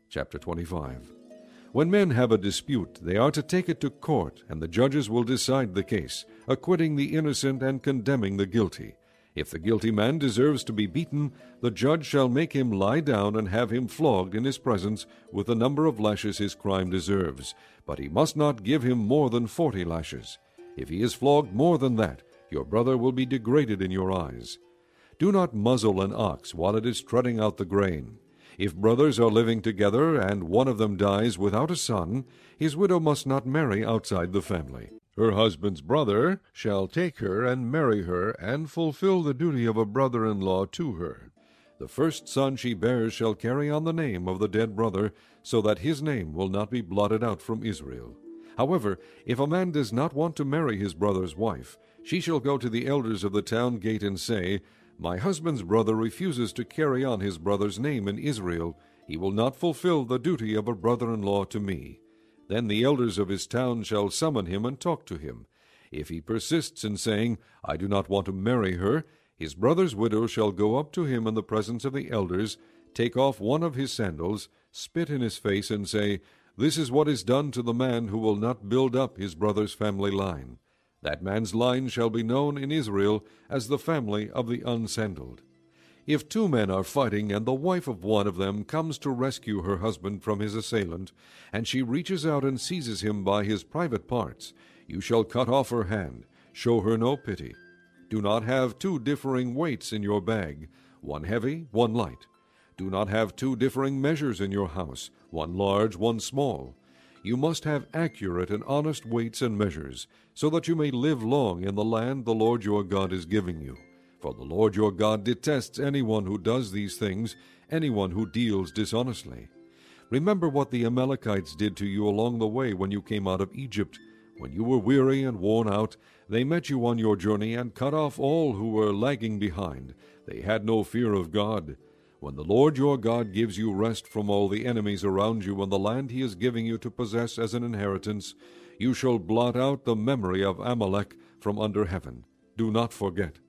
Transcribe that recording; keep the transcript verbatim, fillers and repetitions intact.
Chapter twenty-five. When men have a dispute, they are to take it to court, and the judges will decide the case, acquitting the innocent and condemning the guilty. If the guilty man deserves to be beaten, the judge shall make him lie down and have him flogged in his presence with the number of lashes his crime deserves, but he must not give him more than forty lashes. If he is flogged more than that, your brother will be degraded in your eyes. Do not muzzle an ox while it is treading out the grain. If brothers are living together, and one of them dies without a son, his widow must not marry outside the family. Her husband's brother shall take her and marry her, and fulfill the duty of a brother-in-law to her. The first son she bears shall carry on the name of the dead brother, so that his name will not be blotted out from Israel. However, if a man does not want to marry his brother's wife, she shall go to the elders of the town gate and say, My husband's brother refuses to carry on his brother's name in Israel. He will not fulfill the duty of a brother-in-law to me. Then the elders of his town shall summon him and talk to him. If he persists in saying, I do not want to marry her, his brother's widow shall go up to him in the presence of the elders, take off one of his sandals, spit in his face, and say, This is what is done to the man who will not build up his brother's family line. That man's line shall be known in Israel as the family of the unsandaled. If two men are fighting, and the wife of one of them comes to rescue her husband from his assailant, and she reaches out and seizes him by his private parts, you shall cut off her hand. Show her no pity. Do not have two differing weights in your bag, one heavy, one light. Do not have two differing measures in your house, one large, one small. You must have accurate and honest weights and measures, so that you may live long in the land the Lord your God is giving you. For the Lord your God detests anyone who does these things, anyone who deals dishonestly. Remember what the Amalekites did to you along the way when you came out of Egypt. When you were weary and worn out, they met you on your journey and cut off all who were lagging behind. They had no fear of God. When the Lord your God gives you rest from all the enemies around you in the land he is giving you to possess as an inheritance, you shall blot out the memory of Amalek from under heaven. Do not forget.